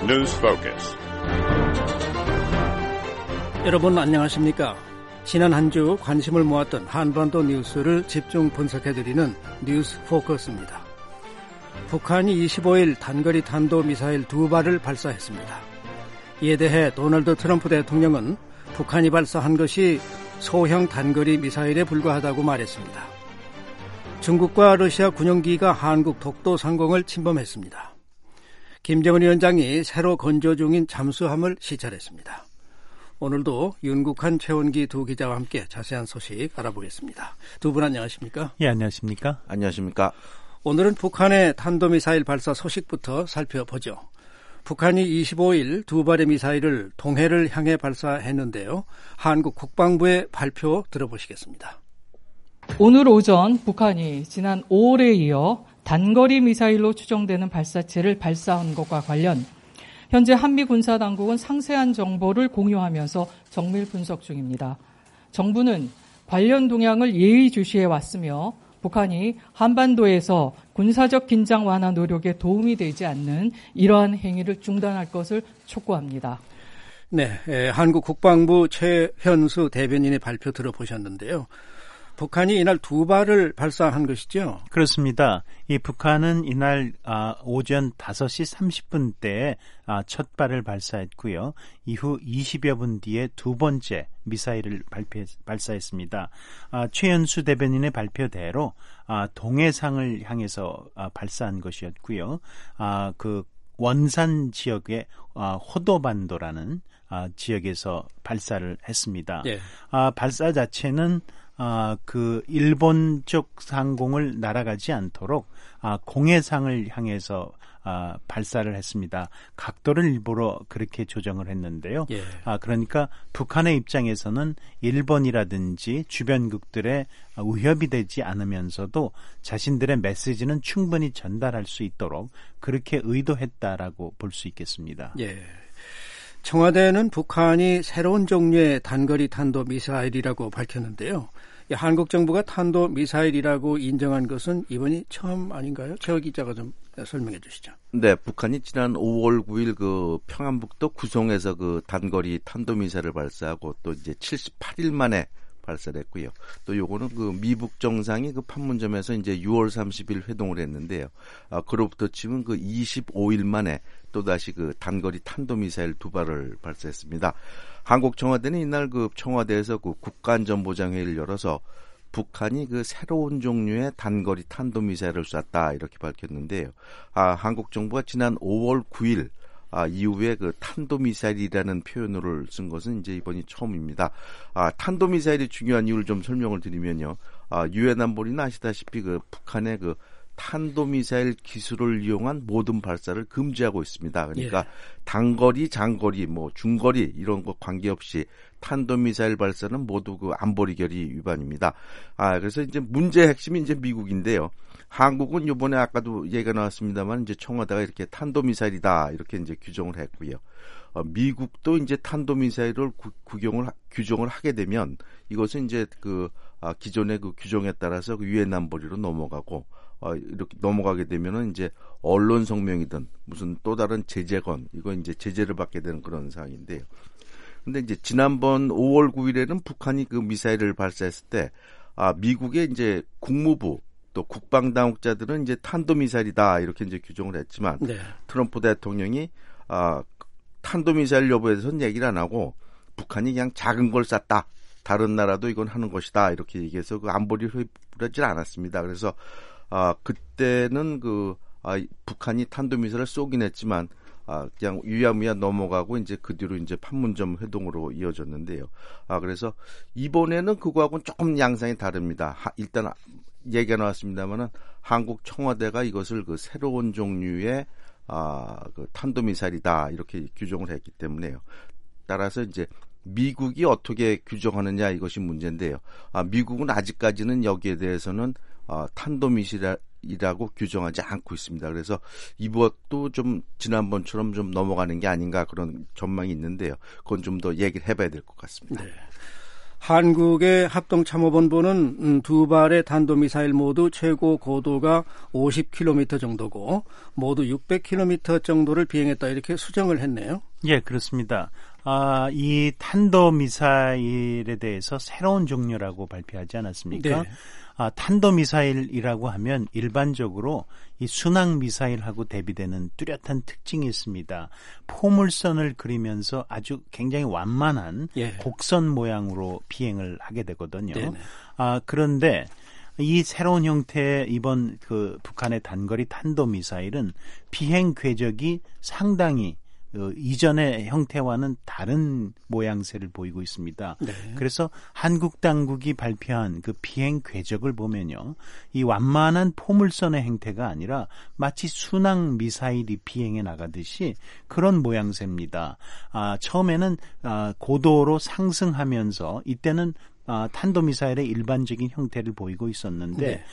News Focus. 여러분 안녕하십니까? 지난 한 주 관심을 모았던 한반도 뉴스를 집중 분석해드리는 뉴스 포커스입니다. 북한이 25일 단거리 탄도미사일 2발을 발사했습니다. 이에 대해 도널드 트럼프 대통령은 북한이 발사한 것이 소형 단거리 미사일에 불과하다고 말했습니다. 중국과 러시아 군용기가 한국 독도 상공을 침범했습니다. 김정은 위원장이 새로 건조 중인 잠수함을 시찰했습니다. 오늘도 윤국한, 최원기 두 기자와 함께 자세한 소식 알아보겠습니다. 두 분 안녕하십니까? 예, 안녕하십니까? 안녕하십니까? 오늘은 북한의 탄도미사일 발사 소식부터 살펴보죠. 북한이 25일 2발의 미사일을 동해를 향해 발사했는데요. 한국 국방부의 발표 들어보시겠습니다. 오늘 오전 북한이 지난 5월에 이어 단거리 미사일로 추정되는 발사체를 발사한 것과 관련 현재 한미 군사당국은 상세한 정보를 공유하면서 정밀 분석 중입니다. 정부는 관련 동향을 예의주시해 왔으며 북한이 한반도에서 군사적 긴장 완화 노력에 도움이 되지 않는 이러한 행위를 중단할 것을 촉구합니다. 네, 한국 국방부 최현수 대변인의 발표 들어보셨는데요. 북한이 이날 2발을 발사한 것이죠? 그렇습니다. 이 북한은 이날 오전 5시 30분대에 첫 발을 발사했고요. 이후 20여 분 뒤에 두 번째 미사일을 발사했습니다. 최연수 대변인의 발표대로 동해상을 향해서 발사한 것이었고요. 그 원산 지역의 호도반도라는 지역에서 발사를 했습니다. 예. 발사 자체는 그 일본 쪽 상공을 날아가지 않도록 공해상을 향해서 발사를 했습니다. 각도를 일부러 그렇게 조정을 했는데요. 예. 그러니까 북한의 입장에서는 일본이라든지 주변국들의 위협이 되지 않으면서도 자신들의 메시지는 충분히 전달할 수 있도록 그렇게 의도했다라고 볼 수 있겠습니다. 예. 청와대는 북한이 새로운 종류의 단거리 탄도미사일이라고 밝혔는데요. 한국 정부가 탄도미사일이라고 인정한 것은 이번이 처음 아닌가요? 최 기자가 좀 설명해 주시죠. 네, 북한이 지난 5월 9일 그 평안북도 구송에서 그 단거리 탄도미사일을 발사하고 또 이제 78일 만에 발사를 했고요. 또 요거는 그 미북 정상이 그 판문점에서 이제 6월 30일 회동을 했는데요. 그로부터 치면 그 25일 만에 또다시 그 단거리 탄도미사일 2발을 발사했습니다. 한국 청와대는 이날 그 청와대에서 그 국가안전보장회의를 열어서 북한이 그 새로운 종류의 단거리 탄도미사일을 쐈다 이렇게 밝혔는데요. 한국 정부가 지난 5월 9일 이후에 그 탄도미사일이라는 표현을 쓴 것은 이제 이번이 처음입니다. 탄도미사일이 중요한 이유를 좀 설명을 드리면요. 유엔 안보리는 아시다시피 그 북한의 그 탄도미사일 기술을 이용한 모든 발사를 금지하고 있습니다. 그러니까 예. 단거리, 장거리, 뭐 중거리 이런 거 관계없이 탄도미사일 발사는 모두 그 안보리 결의 위반입니다. 그래서 이제 문제의 핵심이 이제 미국인데요. 한국은 이번에 아까도 얘기가 나왔습니다만 이제 청와대가 이렇게 탄도미사일이다 이렇게 이제 규정을 했고요. 미국도 이제 탄도미사일을 규정을 하게 되면 이것은 이제 그 기존의 그 규정에 따라서 그 유엔 안보리로 넘어가고 이렇게 넘어가게 되면은 이제 언론 성명이든 무슨 또 다른 제재건 이거 이제 제재를 받게 되는 그런 상황인데요. 근데 이제 지난번 5월 9일에는 북한이 그 미사일을 발사했을 때 미국의 이제 국무부 또 국방당국자들은 이제 탄도미사일이다 이렇게 이제 규정을 했지만 네. 트럼프 대통령이 탄도미사일 여부에 대해서는 얘기를 안 하고 북한이 그냥 작은 걸 쐈다. 다른 나라도 이건 하는 것이다. 이렇게 얘기해서 그 안보리를 회부하지 않았습니다. 그래서 그때는 북한이 탄도미사일을 쏘긴 했지만 그냥 유야무야 넘어가고 이제 그 뒤로 이제 판문점 회동으로 이어졌는데요. 그래서 이번에는 그거하고는 조금 양상이 다릅니다. 일단 얘기가 나왔습니다만은 한국 청와대가 이것을 그 새로운 종류의 그 탄도미사일이다 이렇게 규정을 했기 때문에요. 따라서 이제 미국이 어떻게 규정하느냐 이것이 문제인데요. 미국은 아직까지는 여기에 대해서는 탄도미사일이라고 규정하지 않고 있습니다. 그래서 이것도 좀 지난번처럼 좀 넘어가는 게 아닌가 그런 전망이 있는데요. 그건 좀 더 얘기를 해봐야 될 것 같습니다. 네. 한국의 합동참모본부는 두 발의 탄도미사일 모두 최고 고도가 50km 정도고 모두 600km 정도를 비행했다 이렇게 수정을 했네요. 예, 그렇습니다. 이 탄도미사일에 대해서 새로운 종류라고 발표하지 않았습니까? 네. 탄도미사일이라고 하면 일반적으로 이 순항미사일하고 대비되는 뚜렷한 특징이 있습니다. 포물선을 그리면서 아주 굉장히 완만한 예. 곡선 모양으로 비행을 하게 되거든요. 네네. 그런데 이 새로운 형태의 이번 그 북한의 단거리 탄도미사일은 비행 궤적이 상당히 이전의 형태와는 다른 모양새를 보이고 있습니다. 네. 그래서 한국 당국이 발표한 그 비행 궤적을 보면요. 이 완만한 포물선의 형태가 아니라 마치 순항 미사일이 비행해 나가듯이 그런 모양새입니다. 처음에는 고도로 상승하면서 이때는 탄도미사일의 일반적인 형태를 보이고 있었는데 네.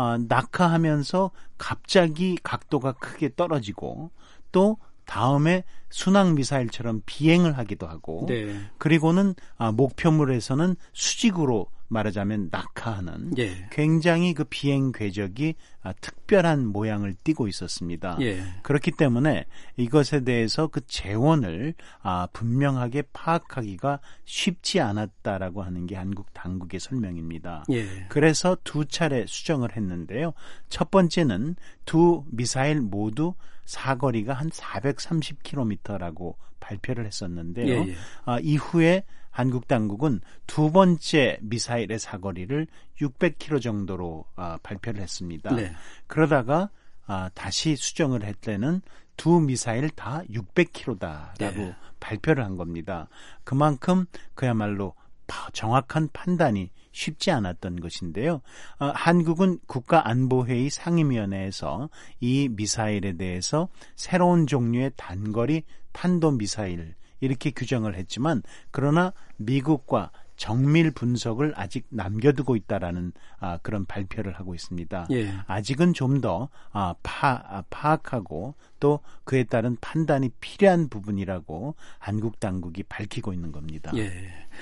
낙하하면서 갑자기 각도가 크게 떨어지고 또 다음에 순항미사일처럼 비행을 하기도 하고 네. 그리고는 목표물에서는 수직으로 말하자면 낙하하는 예. 굉장히 그 비행 궤적이 특별한 모양을 띠고 있었습니다. 예. 그렇기 때문에 이것에 대해서 그 재원을 분명하게 파악하기가 쉽지 않았다라고 하는 게 한국 당국의 설명입니다. 예. 그래서 두 차례 수정을 했는데요. 첫 번째는 두 미사일 모두 사거리가 한 430km라고 발표를 했었는데요. 예, 예. 이후에 한국 당국은 두 번째 미사일의 사거리를 600km 정도로 발표를 했습니다. 네. 그러다가 다시 수정을 할 때는 두 미사일 다 600km다라고 네. 발표를 한 겁니다. 그만큼 그야말로 정확한 판단이 쉽지 않았던 것인데요. 한국은 국가안보회의 상임위원회에서 이 미사일에 대해서 새로운 종류의 단거리 탄도미사일 이렇게 규정을 했지만 그러나 미국과 정밀 분석을 아직 남겨두고 있다라는 그런 발표를 하고 있습니다. 예. 아직은 좀 더 파악하고 또 그에 따른 판단이 필요한 부분이라고 한국 당국이 밝히고 있는 겁니다. 예.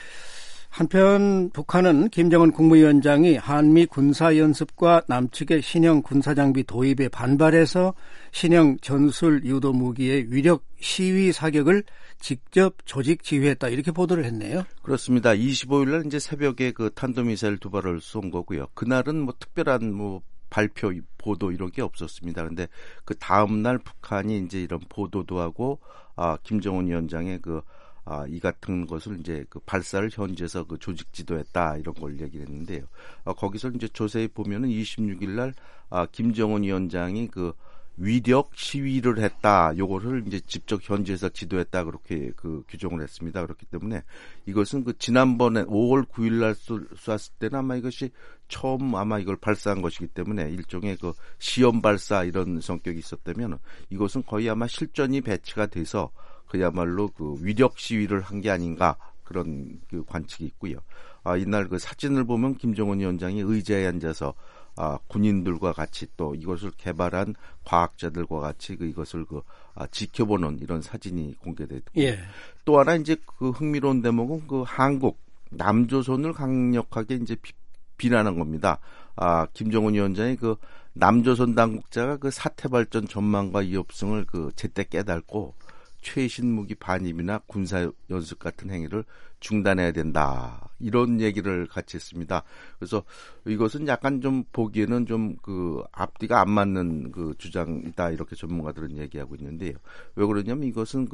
한편 북한은 김정은 국무위원장이 한미 군사연습과 남측의 신형 군사장비 도입에 반발해서 신형 전술 유도 무기의 위력 시위 사격을 직접 조직 지휘했다 이렇게 보도를 했네요. 그렇습니다. 25일 날 이제 새벽에 그 탄도미사일 두 발을 쏜 거고요. 그날은 뭐 특별한 발표, 보도 이런 게 없었습니다. 그런데 그 다음 날 북한이 이제 이런 보도도 하고 김정은 위원장의 이 같은 것을 이제 그 발사를 현지에서 그 조직 지도했다 이런 걸 얘기를 했는데요. 거기서 이제 조세히 보면은 26일 날 김정은 위원장이 그 위력 시위를 했다. 요거를 이제 직접 현지에서 지도했다. 그렇게 그 규정을 했습니다. 그렇기 때문에 이것은 그 지난번에 5월 9일 날 쐈을 때는 아마 이것이 처음 아마 이걸 발사한 것이기 때문에 일종의 그 시험 발사 이런 성격이 있었다면 이것은 거의 아마 실전이 배치가 돼서 그야말로 그 위력 시위를 한 게 아닌가 그런 그 관측이 있고요. 이날 그 사진을 보면 김정은 위원장이 의자에 앉아서 군인들과 같이 또 이것을 개발한 과학자들과 같이 이것을 지켜보는 이런 사진이 공개됐고 예. 또 하나 이제 그 흥미로운 대목은 그 한국 남조선을 강력하게 이제 비난한 겁니다. 김정은 위원장이 그 남조선 당국자가 그 사태 발전 전망과 위협성을 그 제때 깨닫고 최신 무기 반입이나 군사 연습 같은 행위를 중단해야 된다. 이런 얘기를 같이 했습니다. 그래서 이것은 약간 좀 보기에는 좀 그 앞뒤가 안 맞는 그 주장이다. 이렇게 전문가들은 얘기하고 있는데요. 왜 그러냐면 이것은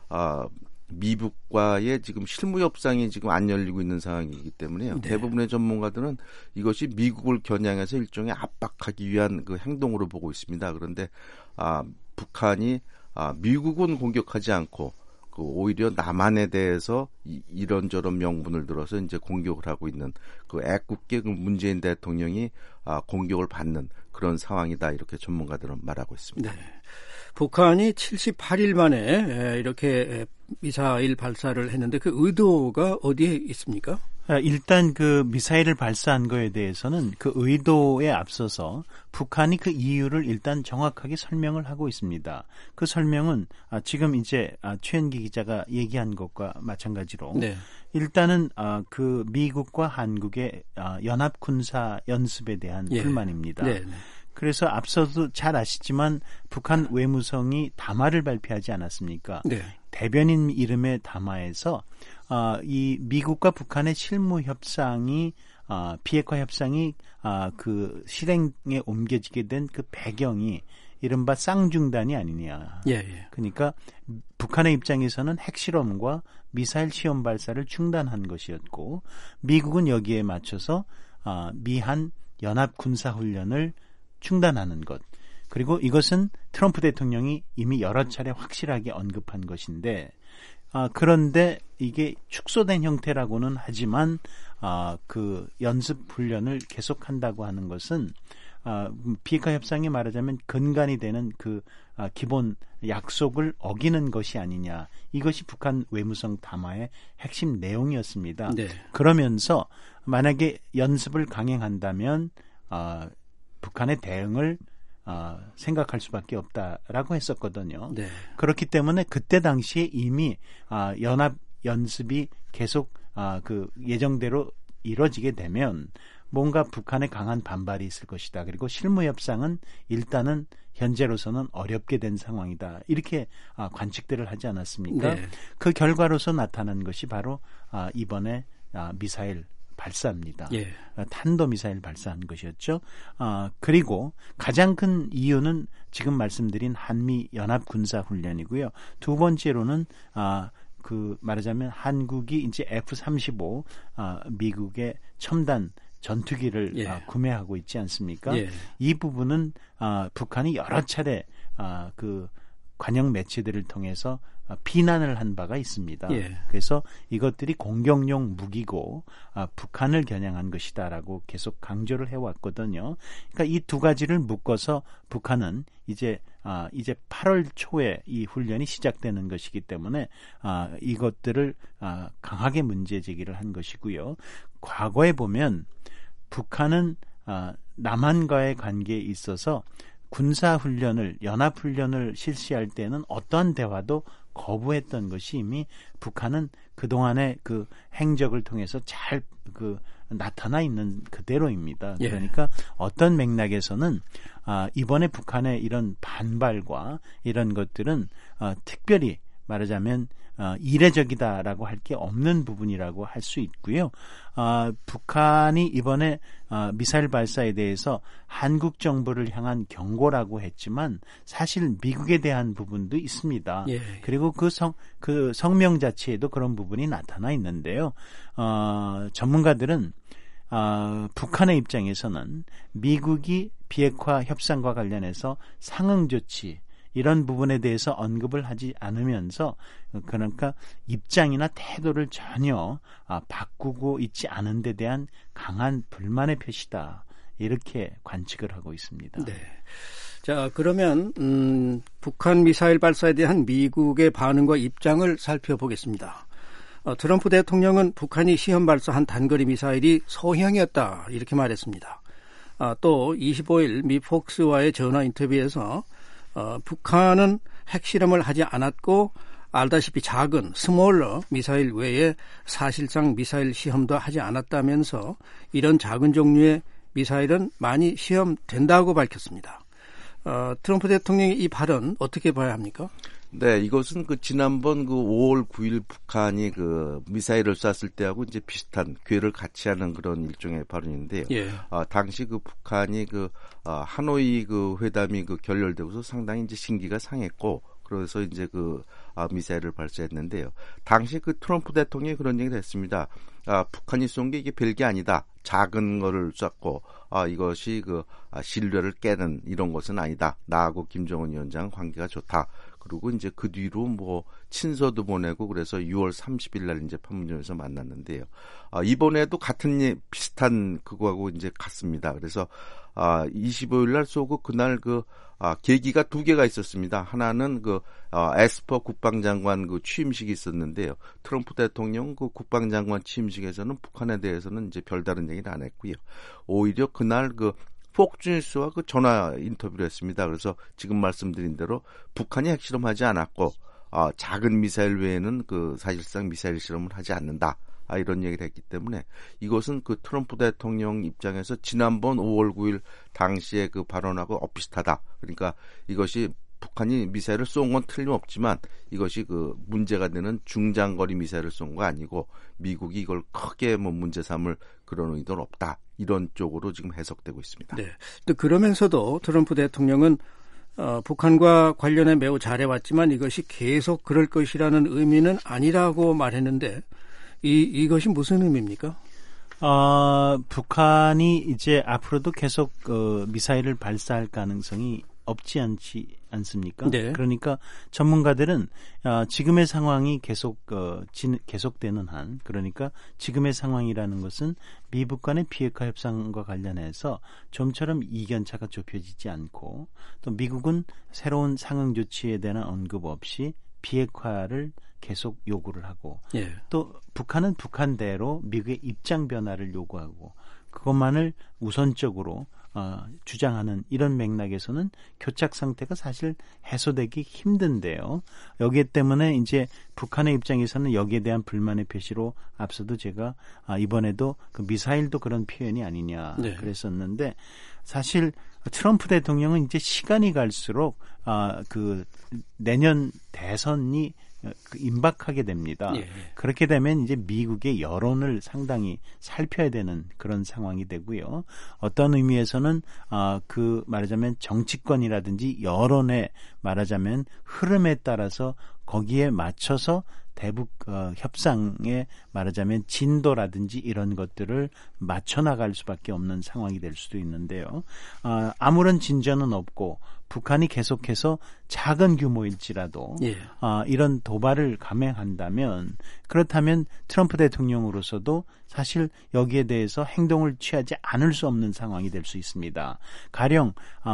미국과의 지금 실무 협상이 지금 안 열리고 있는 상황이기 때문에요. 네. 대부분의 전문가들은 이것이 미국을 겨냥해서 일종의 압박하기 위한 그 행동으로 보고 있습니다. 그런데 북한이 미국은 공격하지 않고 오히려 남한에 대해서 이런저런 명분을 들어서 이제 공격을 하고 있는 그 애국계 문재인 대통령이 공격을 받는 그런 상황이다. 이렇게 전문가들은 말하고 있습니다. 네. 북한이 78일 만에 이렇게 미사일 발사를 했는데 그 의도가 어디에 있습니까? 일단 그 미사일을 발사한 거에 대해서는 그 의도에 앞서서 북한이 그 이유를 일단 정확하게 설명을 하고 있습니다. 그 설명은 지금 이제 최현기 기자가 얘기한 것과 마찬가지로 네. 일단은 그 미국과 한국의 연합 군사 연습에 대한 불만입니다. 네. 네. 그래서 앞서도 잘 아시지만 북한 외무성이 담화를 발표하지 않았습니까? 네. 대변인 이름의 담화에서 이 미국과 북한의 실무 협상이 비핵화 협상이 그 실행에 옮겨지게 된 그 배경이 이른바 쌍중단이 아니냐. 예. 그러니까 북한의 입장에서는 핵실험과 미사일 시험 발사를 중단한 것이었고 미국은 여기에 맞춰서 미한 연합 군사 훈련을 중단하는 것. 그리고 이것은 트럼프 대통령이 이미 여러 차례 확실하게 언급한 것인데 그런데 이게 축소된 형태라고는 하지만 그 연습 훈련을 계속한다고 하는 것은 비핵화 협상이 말하자면 근간이 되는 그 기본 약속을 어기는 것이 아니냐. 이것이 북한 외무성 담화의 핵심 내용이었습니다. 네. 그러면서 만약에 연습을 강행한다면 북한의 대응을 생각할 수밖에 없다라고 했었거든요. 네. 그렇기 때문에 그때 당시에 이미 연합 연습이 계속 그 예정대로 이루어지게 되면 뭔가 북한의 강한 반발이 있을 것이다. 그리고 실무 협상은 일단은 현재로서는 어렵게 된 상황이다. 이렇게 관측들을 하지 않았습니까? 네. 그 결과로서 나타난 것이 바로 이번에 미사일 발사입니다. 예. 탄도미사일 발사한 것이었죠. 그리고 가장 큰 이유는 지금 말씀드린 한미 연합 군사 훈련이고요. 두 번째로는 그 말하자면 한국이 이제 F-35 미국의 첨단 전투기를 구매하고 있지 않습니까? 예. 이 부분은 북한이 여러 차례 그 관영 매체들을 통해서 비난을 한 바가 있습니다. 예. 그래서 이것들이 공격용 무기고 북한을 겨냥한 것이다라고 계속 강조를 해왔거든요. 그러니까 이 두 가지를 묶어서 북한은 이제 8월 초에 이 훈련이 시작되는 것이기 때문에 이것들을 강하게 문제 제기를 한 것이고요. 과거에 보면 북한은 남한과의 관계에 있어서 군사훈련을 연합훈련을 실시할 때는 어떠한 대화도 거부했던 것이 이미 북한은 그동안의 그 행적을 통해서 잘 그 나타나 있는 그대로입니다. 예. 그러니까 어떤 맥락에서는 이번에 북한의 이런 반발과 이런 것들은 특별히 말하자면 이례적이다라고 할 게 없는 부분이라고 할 수 있고요. 북한이 이번에 미사일 발사에 대해서 한국 정부를 향한 경고라고 했지만 사실 미국에 대한 부분도 있습니다. 예. 그리고 그 성명 자체에도 그런 부분이 나타나 있는데요. 전문가들은 북한의 입장에서는 미국이 비핵화 협상과 관련해서 상응 조치 이런 부분에 대해서 언급을 하지 않으면서 그러니까 입장이나 태도를 전혀 바꾸고 있지 않은 데 대한 강한 불만의 표시다. 이렇게 관측을 하고 있습니다. 네. 자, 그러면 북한 미사일 발사에 대한 미국의 반응과 입장을 살펴보겠습니다. 트럼프 대통령은 북한이 시험 발사한 단거리 미사일이 소형이었다. 이렇게 말했습니다. 또 25일 미 폭스와의 전화 인터뷰에서 북한은 핵실험을 하지 않았고 알다시피 작은 스몰러 미사일 외에 사실상 미사일 시험도 하지 않았다면서 이런 작은 종류의 미사일은 많이 시험된다고 밝혔습니다. 트럼프 대통령의 이 발언 어떻게 봐야 합니까? 네, 이것은 그 지난번 그 5월 9일 북한이 그 미사일을 쐈을 때하고 이제 비슷한 궤를 같이 하는 그런 일종의 발언인데요. 예. 당시 그 북한이 그 하노이 그 회담이 그 결렬되고서 상당히 이제 신기가 상했고 그래서 이제 그 미사일을 발사했는데요. 당시 그 트럼프 대통령이 그런 얘기를 했습니다. 북한이 쏜 게 이게 별게 아니다. 작은 거를 쐈고 이것이 그 신뢰를 깨는 이런 것은 아니다. 나하고 김정은 위원장 관계가 좋다. 그리고 이제 그 뒤로 뭐 친서도 보내고 그래서 6월 30일 날 이제 판문점에서 만났는데요. 이번에도 같은 비슷한 그거하고 이제 같습니다. 그래서 25일 날 쏘고 그날 계기가 두 개가 있었습니다. 하나는 에스퍼 국방장관 취임식이 있었는데요. 트럼프 대통령 국방장관 취임식에서는 북한에 대해서는 이제 별다른 얘기를 안 했고요. 오히려 그날 폭스뉴스와 전화 인터뷰를 했습니다. 그래서 지금 말씀드린 대로 북한이 핵실험하지 않았고 작은 미사일 외에는 사실상 미사일 실험을 하지 않는다. 이런 얘기를 했기 때문에 이것은 트럼프 대통령 입장에서 지난번 5월 9일 당시에 발언하고 엇비슷하다. 그러니까 이것이 북한이 미사일을 쏜 건 틀림없지만 이것이 문제가 되는 중장거리 미사일을 쏜 거 아니고 미국이 이걸 크게 문제 삼을 그런 의도는 없다. 이런 쪽으로 지금 해석되고 있습니다. 네. 그러면서도 트럼프 대통령은 북한과 관련해 매우 잘해왔지만 이것이 계속 그럴 것이라는 의미는 아니라고 말했는데 이것이 무슨 의미입니까? 북한이 이제 앞으로도 계속 미사일을 발사할 가능성이 없지 않습니까? 네. 그러니까 전문가들은 지금의 상황이 계속되는 한, 그러니까 지금의 상황이라는 것은 미북 간의 비핵화 협상과 관련해서 좀처럼 이견차가 좁혀지지 않고 또 미국은 새로운 상응 조치에 대한 언급 없이 비핵화를 계속 요구를 하고 예. 또 북한은 북한대로 미국의 입장 변화를 요구하고 그것만을 우선적으로 주장하는 이런 맥락에서는 교착 상태가 사실 해소되기 힘든데요. 여기 때문에 이제 북한의 입장에서는 여기에 대한 불만의 표시로 앞서도 제가 이번에도 미사일도 그런 표현이 아니냐 네. 그랬었는데 사실 트럼프 대통령은 이제 시간이 갈수록 내년 대선이 임박하게 됩니다. 예. 그렇게 되면 이제 미국의 여론을 상당히 살펴야 되는 그런 상황이 되고요. 어떤 의미에서는 말하자면 정치권이라든지 여론의 말하자면 흐름에 따라서 거기에 맞춰서 대북 협상에 말하자면 진도라든지 이런 것들을 맞춰 나갈 수밖에 없는 상황이 될 수도 있는데요. 아무런 진전은 없고 북한이 계속해서 작은 규모일지라도 예. 이런 도발을 감행한다면 그렇다면 트럼프 대통령으로서도 사실 여기에 대해서 행동을 취하지 않을 수 없는 상황이 될 수 있습니다. 가령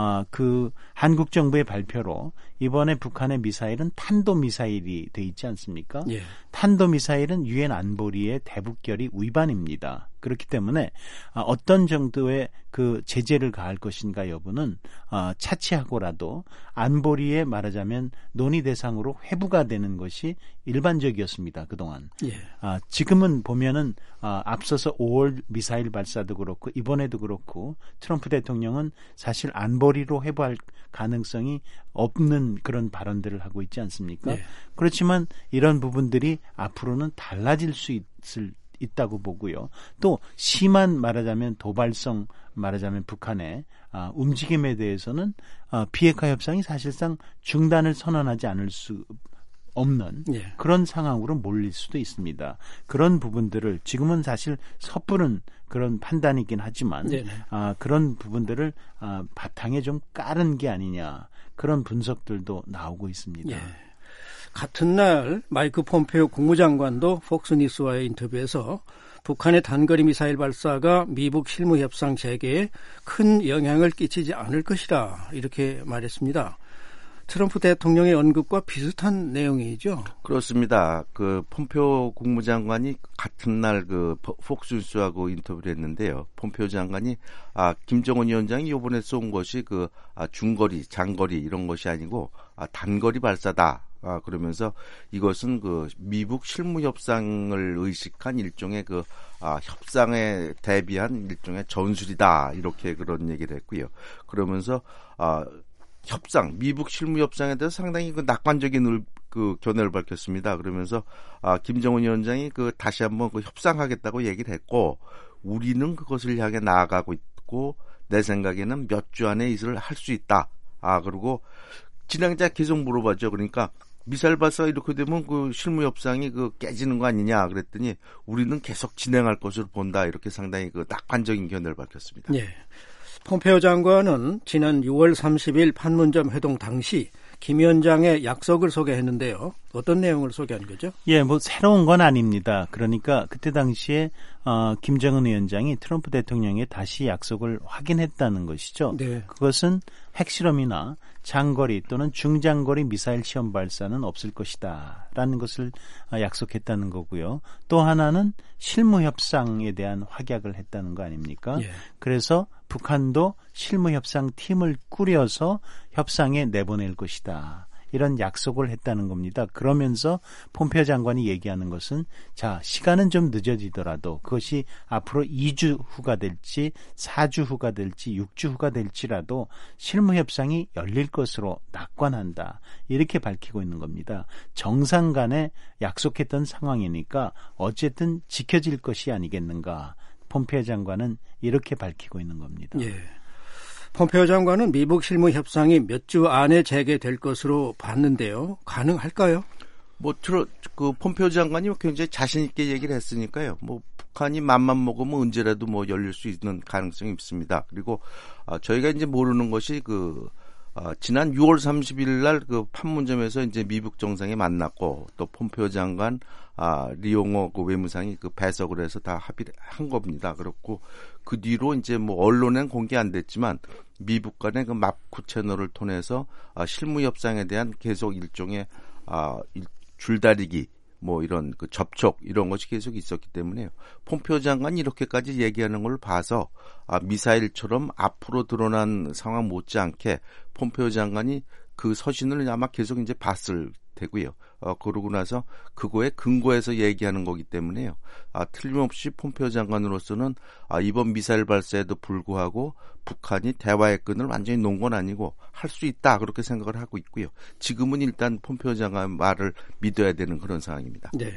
한국 정부의 발표로 이번에 북한의 미사일은 탄도미사일이 돼 있지 않습니까? 예. 탄도미사일은 유엔 안보리의 대북결의 위반입니다. 그렇기 때문에 어떤 정도의 제재를 가할 것인가 여부는 차치하고라도 안보리에 말하자면 논의 대상으로 회부가 되는 것이 일반적이었습니다. 그동안. 예. 지금은 보면은 앞서서 5월 미사일 발사도 그렇고 이번에도 그렇고 트럼프 대통령은 사실 안보리로 회부할 가능성이 없는 그런 발언들을 하고 있지 않습니까? 예. 그렇지만 이런 부분들이 앞으로는 달라질 수 있다고 보고요. 또 심한 말하자면 도발성 말하자면 북한의 움직임에 대해서는 비핵화 협상이 사실상 중단을 선언하지 않을 수 없는 예. 그런 상황으로 몰릴 수도 있습니다. 그런 부분들을 지금은 사실 섣부른 그런 판단이긴 하지만 그런 부분들을 바탕에 좀 깔은 게 아니냐 그런 분석들도 나오고 있습니다. 예. 같은 날 마이크 폼페오 국무장관도 폭스뉴스와의 인터뷰에서 북한의 단거리 미사일 발사가 미북 실무 협상 재개에 큰 영향을 끼치지 않을 것이다 이렇게 말했습니다. 트럼프 대통령의 언급과 비슷한 내용이죠. 그렇습니다. 폼페오 국무장관이 같은 날 폭스뉴스하고 인터뷰를 했는데요. 폼페오 장관이 김정은 위원장이 이번에 쏜 것이 중거리, 장거리 이런 것이 아니고 단거리 발사다. 그러면서 이것은 미북 실무 협상을 의식한 일종의 협상에 대비한 일종의 전술이다. 이렇게 그런 얘기를 했고요. 그러면서 미북 실무 협상에 대해서 상당히 낙관적인 견해를 밝혔습니다. 그러면서 김정은 위원장이 다시 한번 협상하겠다고 얘기를 했고 우리는 그것을 향해 나아가고 있고 내 생각에는 몇 주 안에 이것을 할 수 있다. 그리고 진행자 계속 물어봤죠. 그러니까 미사일 발사가 이렇게 되면 실무 협상이 깨지는 거 아니냐 그랬더니 우리는 계속 진행할 것으로 본다. 이렇게 상당히 낙관적인 견해를 밝혔습니다. 예. 폼페오 장관은 지난 6월 30일 판문점 회동 당시 김 위원장의 약속을 소개했는데요. 어떤 내용을 소개한 거죠? 예, 뭐 새로운 건 아닙니다. 그러니까 그때 당시에 김정은 위원장이 트럼프 대통령에 다시 약속을 확인했다는 것이죠. 네. 그것은 핵실험이나 장거리 또는 중장거리 미사일 시험 발사는 없을 것이다 라는 것을 약속했다는 거고요. 또 하나는 실무 협상에 대한 확약을 했다는 거 아닙니까? 예. 그래서 북한도 실무 협상 팀을 꾸려서 협상에 내보낼 것이다. 이런 약속을 했다는 겁니다. 그러면서 폼페오 장관이 얘기하는 것은 자, 시간은 좀 늦어지더라도 그것이 앞으로 2주 후가 될지 4주 후가 될지 6주 후가 될지라도 실무협상이 열릴 것으로 낙관한다. 이렇게 밝히고 있는 겁니다. 정상 간에 약속했던 상황이니까 어쨌든 지켜질 것이 아니겠는가. 폼페오 장관은 이렇게 밝히고 있는 겁니다. 예. 폼페오 장관은 미북 실무 협상이 몇 주 안에 재개될 것으로 봤는데요. 가능할까요? 그 폼페오 장관이 굉장히 자신 있게 얘기를 했으니까요. 북한이 맘만 먹으면 언제라도 열릴 수 있는 가능성이 있습니다. 그리고 저희가 이제 모르는 것이 지난 6월 30일 날 그 판문점에서 이제 미북 정상이 만났고 또 폼페오 장관, 리용호 그 외무상이 그 배석을 해서 다 합의를 한 겁니다. 그렇고 그 뒤로 이제 언론엔 공개 안 됐지만 미북 간의 그 마크 채널을 통해서 실무 협상에 대한 계속 일종의 줄다리기 이런 그 접촉 이런 것이 계속 있었기 때문에요. 폼페오 장관이 이렇게까지 얘기하는 걸 봐서 미사일처럼 앞으로 드러난 상황 못지않게 폼페오 장관이 그 서신을 아마 계속 이제 봤을 테고요. 그러고 나서 그거에 근거해서 얘기하는 거기 때문에요. 틀림없이 폼페오 장관으로서는 이번 미사일 발사에도 불구하고 북한이 대화의 끈을 완전히 놓은 건 아니고 할 수 있다 그렇게 생각을 하고 있고요. 지금은 일단 폼페오 장관 말을 믿어야 되는 그런 상황입니다. 네.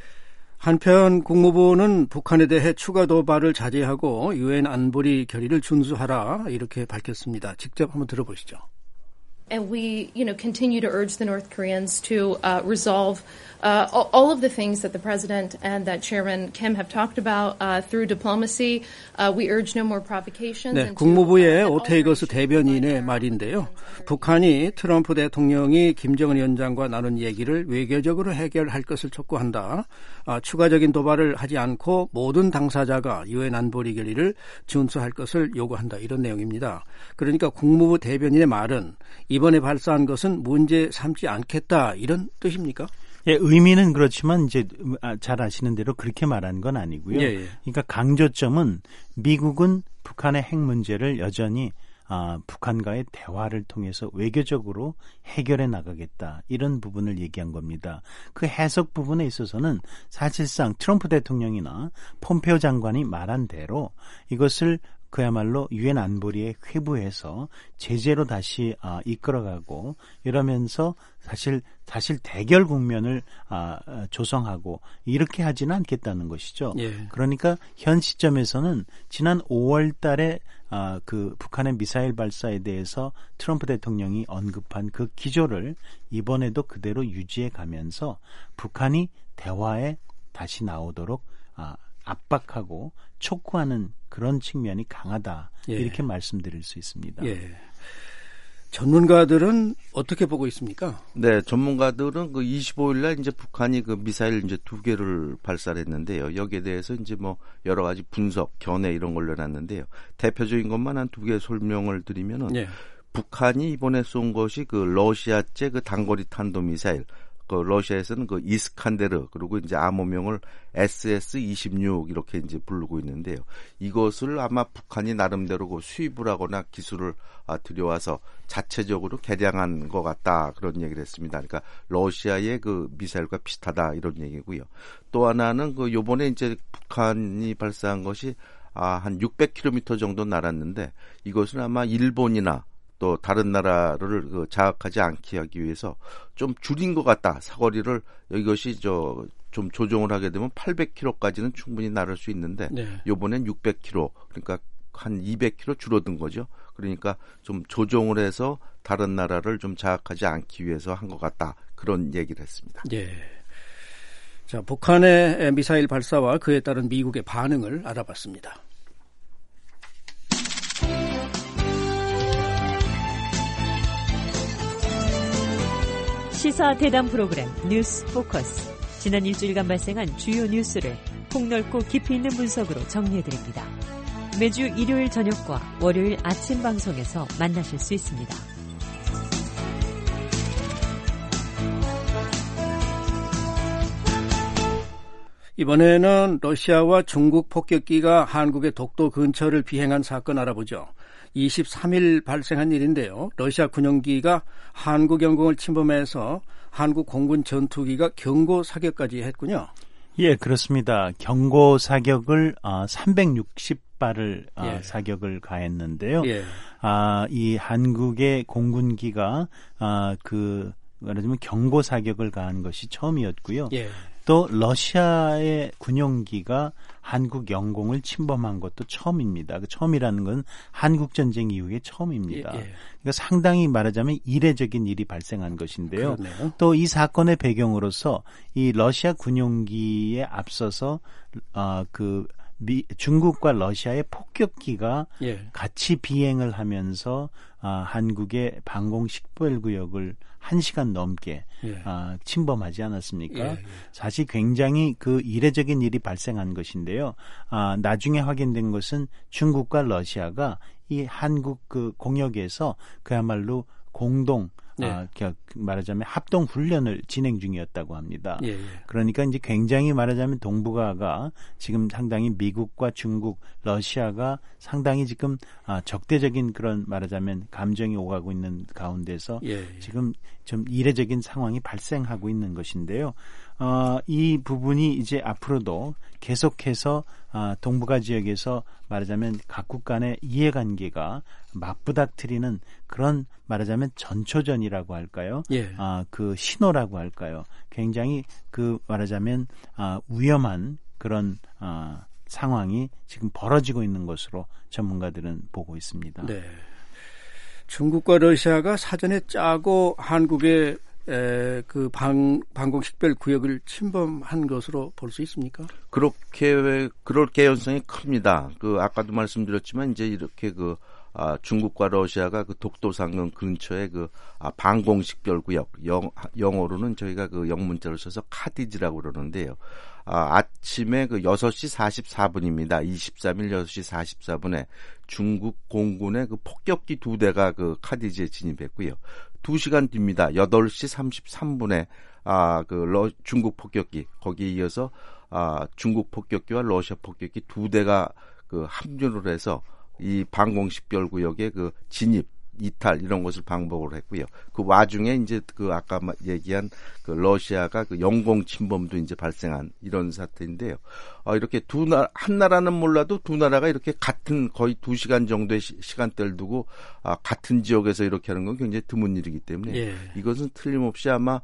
한편 국무부는 북한에 대해 추가 도발을 자제하고 유엔 안보리 결의를 준수하라 이렇게 밝혔습니다. 직접 한번 들어보시죠. And we, continue to urge the North Koreans to resolve all of the things that the president and that Chairman Kim have talked about through diplomacy. We urge no more provocations. 네, 국무부의 오테이거스 대변인의 말인데요. 북한이 트럼프 대통령이 김정은 위원장과 나눈 얘기를 외교적으로 해결할 것을 촉구한다. 추가적인 도발을 하지 않고 모든 당사자가 유엔 안보리 결의를 준수할 것을 요구한다. 이런 내용입니다. 그러니까 국무부 대변인의 말은 이번에 발사한 것은 문제 삼지 않겠다 이런 뜻입니까? 예, 의미는 그렇지만 이제 잘 아시는 대로 그렇게 말한 건 아니고요. 예. 그러니까 강조점은 미국은 북한의 핵 문제를 여전히 북한과의 대화를 통해서 외교적으로 해결해 나가겠다. 이런 부분을 얘기한 겁니다. 그 해석 부분에 있어서는 사실상 트럼프 대통령이나 폼페오 장관이 말한 대로 이것을 그야말로 유엔 안보리에 회부해서 제재로 다시 이끌어가고 이러면서 사실 대결 국면을 조성하고 이렇게 하지는 않겠다는 것이죠. 예. 그러니까 현 시점에서는 지난 5월 달에 그 북한의 미사일 발사에 대해서 트럼프 대통령이 언급한 그 기조를 이번에도 그대로 유지해 가면서 북한이 대화에 다시 나오도록 압박하고 촉구하는 그런 측면이 강하다. 예. 이렇게 말씀드릴 수 있습니다. 예. 전문가들은 어떻게 보고 있습니까? 네, 전문가들은 그 25일 날 이제 북한이 그 미사일 이제 2개를 발사를 했는데요. 여기에 대해서 이제 여러 가지 분석, 견해 이런 걸 내놨는데요. 대표적인 것만 한 2개 설명을 드리면은 예. 북한이 이번에 쏜 것이 그 러시아제 그 단거리 탄도 미사일 그 러시아에서는 그 이스칸데르 그리고 이제 암호명을 SS-26 이렇게 이제 부르고 있는데요. 이것을 아마 북한이 나름대로 그 수입을 하거나 기술을 들여와서 자체적으로 개량한 것 같다 그런 얘기를 했습니다. 그러니까 러시아의 그 미사일과 비슷하다 이런 얘기고요. 또 하나는 그 요번에 이제 북한이 발사한 것이 한 600km 정도 날았는데 이것은 아마 일본이나 또 다른 나라를 자극하지 않게 하기 위해서 좀 줄인 것 같다. 사거리를 이것이 좀 조정을 하게 되면 800km까지는 충분히 날을 수 있는데 네. 이번엔 600km 그러니까 한 200km 줄어든 거죠. 그러니까 좀 조정을 해서 다른 나라를 좀 자극하지 않기 위해서 한 것 같다. 그런 얘기를 했습니다. 예. 자, 북한의 미사일 발사와 그에 따른 미국의 반응을 알아봤습니다. 시사 대담 프로그램 뉴스 포커스. 지난 일주일간 발생한 주요 뉴스를 폭넓고 깊이 있는 분석으로 정리해드립니다. 매주 일요일 저녁과 월요일 아침 방송에서 만나실 수 있습니다. 이번에는 러시아와 중국 폭격기가 한국의 독도 근처를 비행한 사건 알아보죠. 23일 발생한 일인데요. 러시아 군용기가 한국 영공을 침범해서 한국 공군 전투기가 경고 사격까지 했군요. 예, 그렇습니다. 경고 사격을 360발을 사격을 가했는데요. 예. 이 한국의 공군기가 말하자면 경고 사격을 가한 것이 처음이었고요. 예. 또 러시아의 군용기가 한국 영공을 침범한 것도 처음입니다. 처음이라는 건 한국 전쟁 이후에 처음입니다. 예. 그러니까 상당히 말하자면 이례적인 일이 발생한 것인데요. 그러네요. 또 이 사건의 배경으로서 이 러시아 군용기에 앞서서 중국과 러시아의 폭격기가 같이 비행을 하면서 한국의 방공 식별구역을 1시간 넘게 침범하지 않았습니까? 사실 굉장히 이례적인 일이 발생한 것인데요. 나중에 확인된 것은 중국과 러시아가 이 한국 공역에서 그야말로 공동 말하자면 합동 훈련을 진행 중이었다고 합니다. 그러니까 이제 굉장히 말하자면 동북아가 지금 상당히 미국과 중국, 러시아가 상당히 지금 적대적인 그런 말하자면 감정이 오가고 있는 가운데서 지금 좀 이례적인 상황이 발생하고 있는 것인데요. 이 부분이 이제 앞으로도 계속해서 동북아 지역에서 말하자면 각국 간의 이해관계가 맞부닥뜨리는 그런 말하자면 전초전이라고 할까요? 그 신호라고 할까요? 굉장히 말하자면 위험한 그런 상황이 지금 벌어지고 있는 것으로 전문가들은 보고 있습니다. 네. 중국과 러시아가 사전에 짜고 한국의 방공 식별 구역을 침범한 것으로 볼 수 있습니까? 그럴 개연성이 큽니다. 아까도 말씀드렸지만 이제 이렇게 중국과 러시아가 독도 상공 근처에 방공 식별 구역, 영어로는 저희가 영문자로 써서 카디지라고 그러는데요. 아침에 6시 44분입니다. 23일 6시 44분에 중국 공군의 폭격기 2대가 카디지에 진입했고요. 2시간 뒤입니다. 8시 33분에 중국 폭격기, 거기에 이어서 중국 폭격기와 러시아 폭격기 2대가 합류를 해서 이 방공식별구역의 진입, 이탈 이런 것을 반복을 했고요. 그 와중에 이제 아까 얘기한 러시아가 영공 침범도 이제 발생한 이런 사태인데요. 이렇게 한 나라는 몰라도 두 나라가 이렇게 같은 거의 2시간 정도의 시간대를 두고 같은 지역에서 이렇게 하는 건 굉장히 드문 일이기 때문에 이것은 틀림없이 아마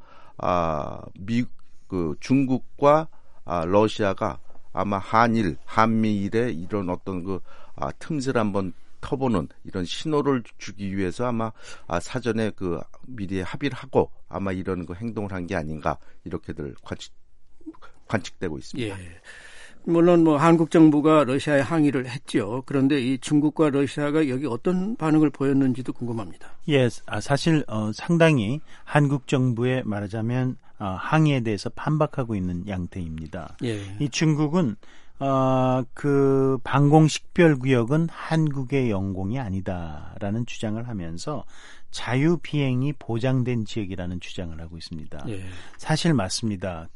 중국과 러시아가 아마 한미일의 이런 어떤 틈새를 한번 터보는 이런 신호를 주기 위해서 아마 사전에 미리 합의를 하고 아마 이런 행동을 한 게 아닌가 이렇게들 관측되고 있습니다. 물론 한국 정부가 러시아에 항의를 했죠. 그런데 이 중국과 러시아가 여기 어떤 반응을 보였는지도 궁금합니다. 사실 상당히 한국 정부의 말하자면 항의에 대해서 반박하고 있는 양태입니다. 이 중국은 방공식별구역은 한국의 영공이 아니다라는 주장을 하면서 자유비행이 보장된 지역이라는 주장을 하고 있습니다. 사실 맞습니다.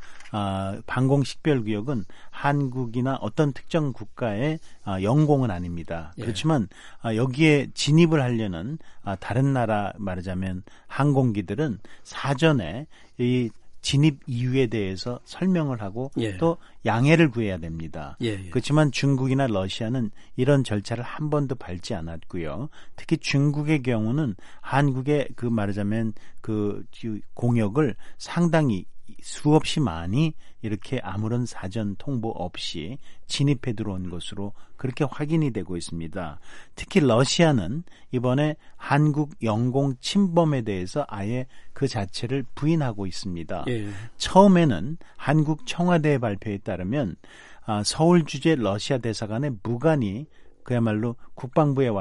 방공식별구역은 한국이나 어떤 특정 국가의 영공은 아닙니다. 그렇지만 여기에 진입을 하려는 다른 나라 말하자면 항공기들은 사전에 이 진입 이유에 대해서 설명을 하고 또 양해를 구해야 됩니다. 그렇지만 중국이나 러시아는 이런 절차를 한 번도 밟지 않았고요. 특히 중국의 경우는 한국의 말하자면 공역을 상당히 수없이 많이 이렇게 아무런 사전 통보 없이 진입해 들어온 것으로 그렇게 확인이 되고 있습니다. 특히 러시아는 이번에 한국 영공 침범에 대해서 아예 그 자체를 부인하고 있습니다. 처음에는 한국 청와대 발표에 따르면 서울 주재 러시아 대사관의 무관이 그야말로 국방부에 와서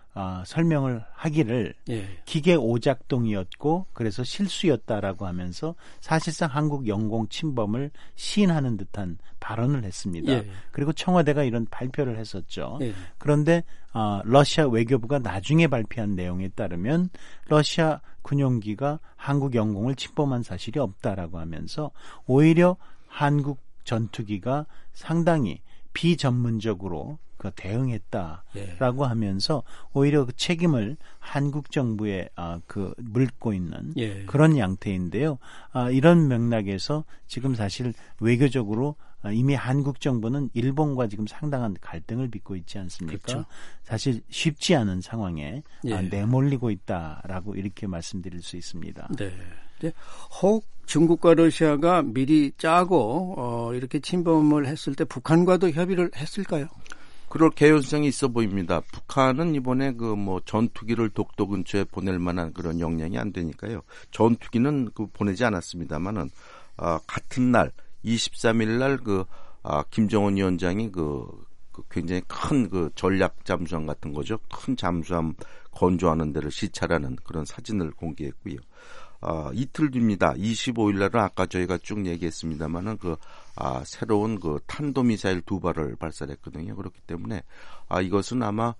설명을 하기를 기계 오작동이었고 그래서 실수였다라고 하면서 사실상 한국 영공 침범을 시인하는 듯한 발언을 했습니다. 그리고 청와대가 이런 발표를 했었죠. 그런데 러시아 외교부가 나중에 발표한 내용에 따르면 러시아 군용기가 한국 영공을 침범한 사실이 없다라고 하면서 오히려 한국 전투기가 상당히 비전문적으로 대응했다라고 하면서 오히려 그 책임을 한국 정부에 물고 있는 그런 양태인데요. 이런 맥락에서 지금 사실 외교적으로 이미 한국 정부는 일본과 지금 상당한 갈등을 빚고 있지 않습니까? 그렇죠. 사실 쉽지 않은 상황에 내몰리고 있다라고 이렇게 말씀드릴 수 있습니다. 네. 혹 중국과 러시아가 미리 짜고 이렇게 침범을 했을 때 북한과도 협의를 했을까요? 그럴 개연성이 있어 보입니다. 북한은 이번에 전투기를 독도 근처에 보낼 만한 그런 역량이 안 되니까요. 전투기는 보내지 않았습니다만은 같은 날 23일 날 김정은 위원장이 굉장히 큰 전략 잠수함 같은 거죠. 큰 잠수함 건조하는 데를 시찰하는 그런 사진을 공개했고요. 이틀 뒤입니다. 25일 날은 아까 저희가 쭉 얘기했습니다만은 새로운 탄도미사일 2발을 발사했거든요. 그렇기 때문에 이것은 아마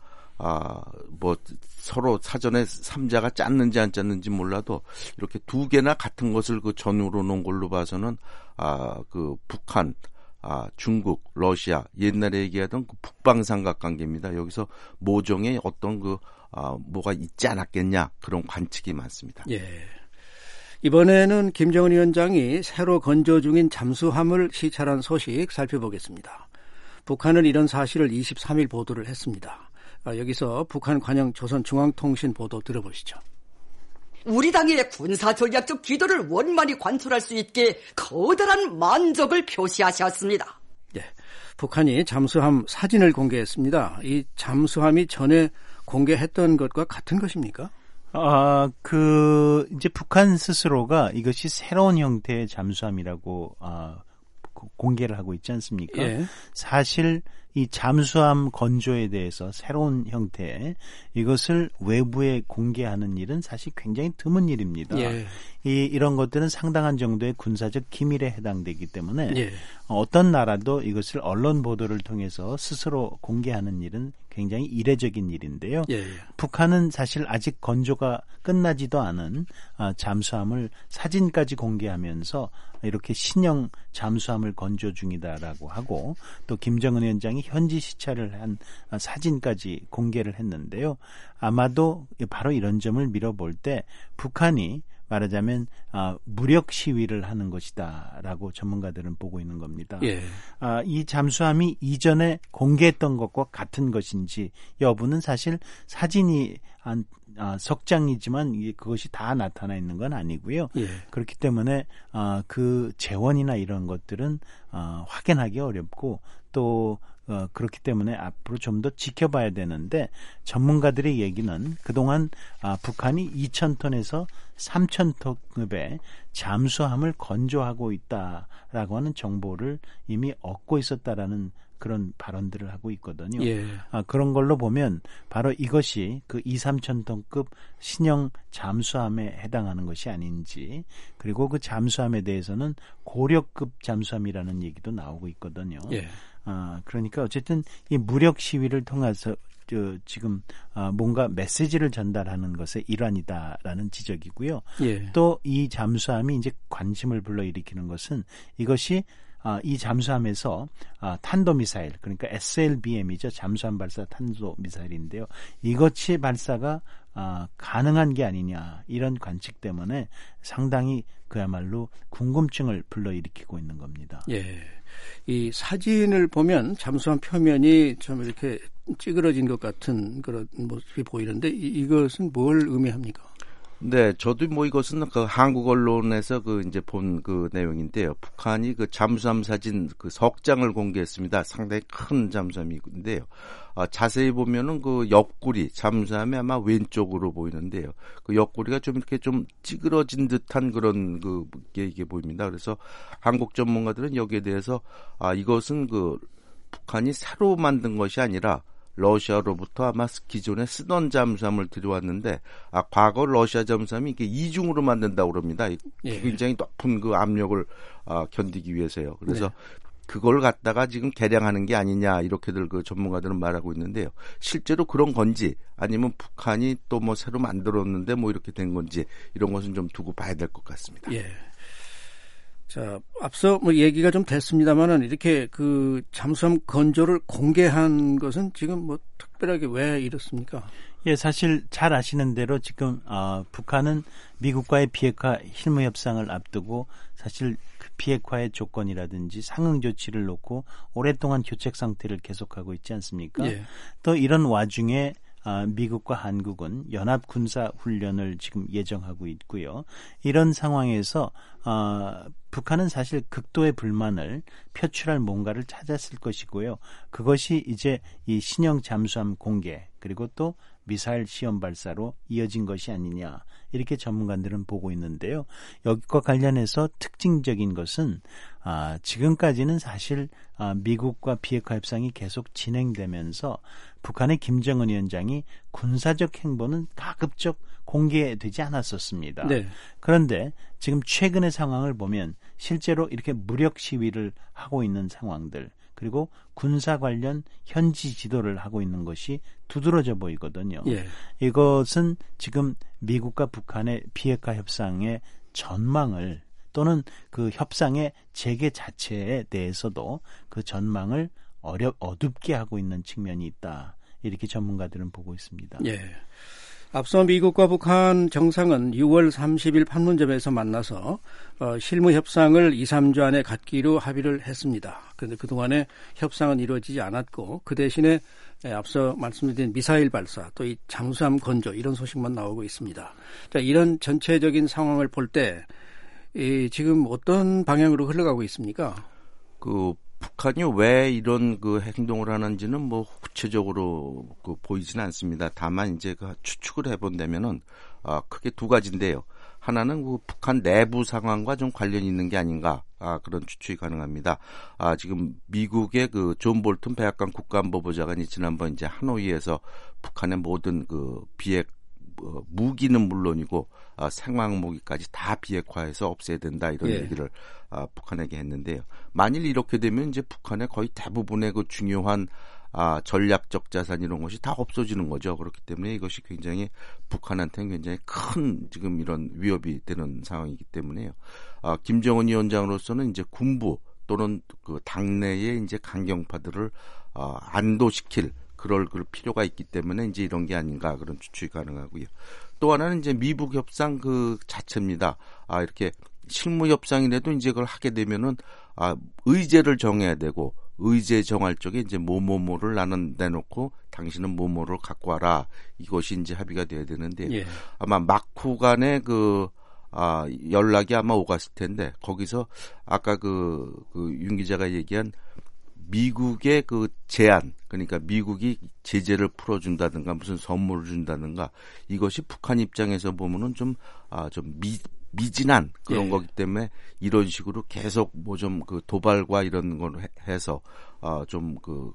서로 사전에 3자가 짰는지 안 짰는지 몰라도 이렇게 2개나 같은 것을 전후로 놓은 걸로 봐서는 북한, 중국, 러시아 옛날에 얘기하던 북방 삼각관계입니다. 여기서 모종의 어떤 뭐가 있지 않았겠냐 그런 관측이 많습니다. 이번에는 김정은 위원장이 새로 건조 중인 잠수함을 시찰한 소식 살펴보겠습니다. 북한은 이런 사실을 23일 보도를 했습니다. 여기서 북한 관영 조선중앙통신 보도 들어보시죠. 우리 당의 군사전략적 기도를 원만히 관철할 수 있게 커다란 만족을 표시하셨습니다. 북한이 잠수함 사진을 공개했습니다. 이 잠수함이 전에 공개했던 것과 같은 것입니까? 이제 북한 스스로가 이것이 새로운 형태의 잠수함이라고 공개를 하고 있지 않습니까? 사실 이 잠수함 건조에 대해서 새로운 형태의 이것을 외부에 공개하는 일은 사실 굉장히 드문 일입니다. 이런 것들은 상당한 정도의 군사적 기밀에 해당되기 때문에 어떤 나라도 이것을 언론 보도를 통해서 스스로 공개하는 일은 굉장히 이례적인 일인데요. 북한은 사실 아직 건조가 끝나지도 않은 잠수함을 사진까지 공개하면서 이렇게 신형 잠수함을 건조 중이다라고 하고 또 김정은 위원장이 현지 시찰을 한 사진까지 공개를 했는데요. 아마도 바로 이런 점을 미뤄볼 때 북한이 말하자면 무력 시위를 하는 것이다라고 전문가들은 보고 있는 겁니다. 이 잠수함이 이전에 공개했던 것과 같은 것인지 여부는 사실 사진이 석 장이지만 그것이 다 나타나 있는 건 아니고요. 그렇기 때문에 그 재원이나 이런 것들은 확인하기 어렵고 또 그렇기 때문에 앞으로 좀 더 지켜봐야 되는데 전문가들의 얘기는 그동안 북한이 2,000톤에서 3,000톤급의 잠수함을 건조하고 있다라고 하는 정보를 이미 얻고 있었다라는 그런 발언들을 하고 있거든요. 그런 걸로 보면 바로 이것이 그 2,000~3,000톤급 신형 잠수함에 해당하는 것이 아닌지 그리고 그 잠수함에 대해서는 고력급 잠수함이라는 얘기도 나오고 있거든요. 그러니까 어쨌든 이 무력 시위를 통해서 지금 뭔가 메시지를 전달하는 것의 일환이다라는 지적이고요. 또 이 잠수함이 이제 관심을 불러일으키는 것은 이것이 이 잠수함에서 탄도미사일 그러니까 SLBM이죠. 잠수함 발사 탄도미사일인데요. 이것이 발사가 가능한 게 아니냐 이런 관측 때문에 상당히 그야말로 궁금증을 불러일으키고 있는 겁니다. 이 사진을 보면 잠수함 표면이 좀 이렇게 찌그러진 것 같은 그런 모습이 보이는데 이것은 뭘 의미합니까? 네, 저도 이것은 한국 언론에서 이제 본 내용인데요. 북한이 잠수함 사진 석 장을 공개했습니다. 상당히 큰 잠수함인데요. 자세히 보면은 옆구리, 잠수함이 아마 왼쪽으로 보이는데요. 그 옆구리가 좀 이렇게 좀 찌그러진 듯한 그런 이게 보입니다. 그래서 한국 전문가들은 여기에 대해서 이것은 북한이 새로 만든 것이 아니라 러시아로부터 아마 기존에 쓰던 잠수함을 들여왔는데 과거 러시아 잠수함이 이게 이중으로 만든다고 그럽니다. 예. 굉장히 높은 그 압력을 견디기 위해서요. 그래서 그걸 갖다가 지금 개량하는 게 아니냐 이렇게들 그 전문가들은 말하고 있는데요. 실제로 그런 건지 아니면 북한이 또 뭐 새로 만들었는데 뭐 이렇게 된 건지 이런 것은 좀 두고 봐야 될 것 같습니다. 예. 자, 앞서 뭐 얘기가 좀 됐습니다만은 이렇게 그 잠수함 건조를 공개한 것은 지금 뭐 특별하게 왜 이렇습니까? 예, 사실 잘 아시는 대로 지금 북한은 미국과의 비핵화 실무 협상을 앞두고 사실 그 비핵화의 조건이라든지 상응 조치를 놓고 오랫동안 교착 상태를 계속하고 있지 않습니까? 예. 또 이런 와중에 미국과 한국은 연합 군사 훈련을 지금 예정하고 있고요. 이런 상황에서 북한은 사실 극도의 불만을 표출할 뭔가를 찾았을 것이고요. 그것이 이제 이 신형 잠수함 공개 그리고 또 미사일 시험 발사로 이어진 것이 아니냐 이렇게 전문가들은 보고 있는데요. 여기과 관련해서 특징적인 것은 지금까지는 사실 미국과 비핵화 협상이 계속 진행되면서 북한의 김정은 위원장이 군사적 행보는 가급적 공개되지 않았었습니다. 네. 그런데 지금 최근의 상황을 보면 실제로 이렇게 무력 시위를 하고 있는 상황들 그리고 군사 관련 현지 지도를 하고 있는 것이 두드러져 보이거든요. 예. 이것은 지금 미국과 북한의 비핵화 협상의 전망을 또는 그 협상의 재개 자체에 대해서도 그 전망을 어둡게 하고 있는 측면이 있다. 이렇게 전문가들은 보고 있습니다. 예. 앞서 미국과 북한 정상은 6월 30일 판문점에서 만나서 실무 협상을 2, 3주 안에 갖기로 합의를 했습니다. 그런데 그동안에 협상은 이루어지지 않았고 그 대신에 앞서 말씀드린 미사일 발사 또 이 잠수함 건조 이런 소식만 나오고 있습니다. 자, 이런 전체적인 상황을 볼 때 지금 어떤 방향으로 흘러가고 있습니까? 북한이 왜 이런 그 행동을 하는지는 뭐 구체적으로 보이지는 않습니다. 다만 이제 그 추측을 해본다면은 크게 두 가지인데요. 하나는 그 북한 내부 상황과 좀 관련이 있는 게 아닌가 그런 추측이 가능합니다. 지금 미국의 그 존 볼튼 백악관 국가안보보좌관이 지난번 이제 하노이에서 북한의 모든 그 비핵 무기는 물론이고 생화학 무기까지 다 비핵화해서 없애야 된다 이런 얘기를 북한에게 했는데요. 만일 이렇게 되면 이제 북한의 거의 대부분의 그 중요한 전략적 자산 이런 것이 다 없어지는 거죠. 그렇기 때문에 이것이 굉장히 북한한테는 굉장히 큰 지금 이런 위협이 되는 상황이기 때문에요. 김정은 위원장으로서는 이제 군부 또는 그 당내의 이제 강경파들을 안도시킬 그럴 필요가 있기 때문에 이제 이런 게 아닌가 그런 추측이 가능하고요. 또 하나는 이제 미북 협상 그 자체입니다. 이렇게 실무 협상이라도 이제 그걸 하게 되면은 의제를 정해야 되고 의제 정할 적에 이제 뭐를 나는 내놓고 당신은 뭐를 갖고 와라 이것이 이제 합의가 돼야 되는데 예. 아마 막후 간에 연락이 아마 오갔을 텐데 거기서 아까 윤 기자가 얘기한 미국의 그 제안, 그러니까 미국이 제재를 풀어준다든가 무슨 선물을 준다든가 이것이 북한 입장에서 보면은 좀 미진한 그런 거기 때문에 이런 식으로 계속 뭐 좀 그 도발과 이런 걸 해서 좀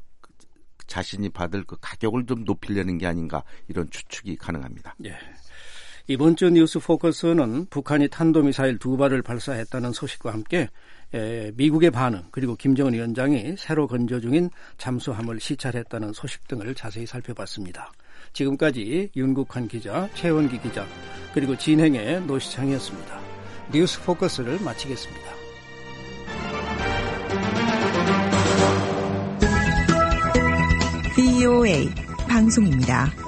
자신이 받을 그 가격을 좀 높이려는 게 아닌가 이런 추측이 가능합니다. 예. 이번 주 뉴스 포커스는 북한이 탄도미사일 2발을 발사했다는 소식과 함께 미국의 반응 그리고 김정은 위원장이 새로 건조 중인 잠수함을 시찰했다는 소식 등을 자세히 살펴봤습니다. 지금까지 윤국한 기자, 최원기 기자 그리고 진행의 노시창이었습니다. 뉴스 포커스를 마치겠습니다. VOA 방송입니다.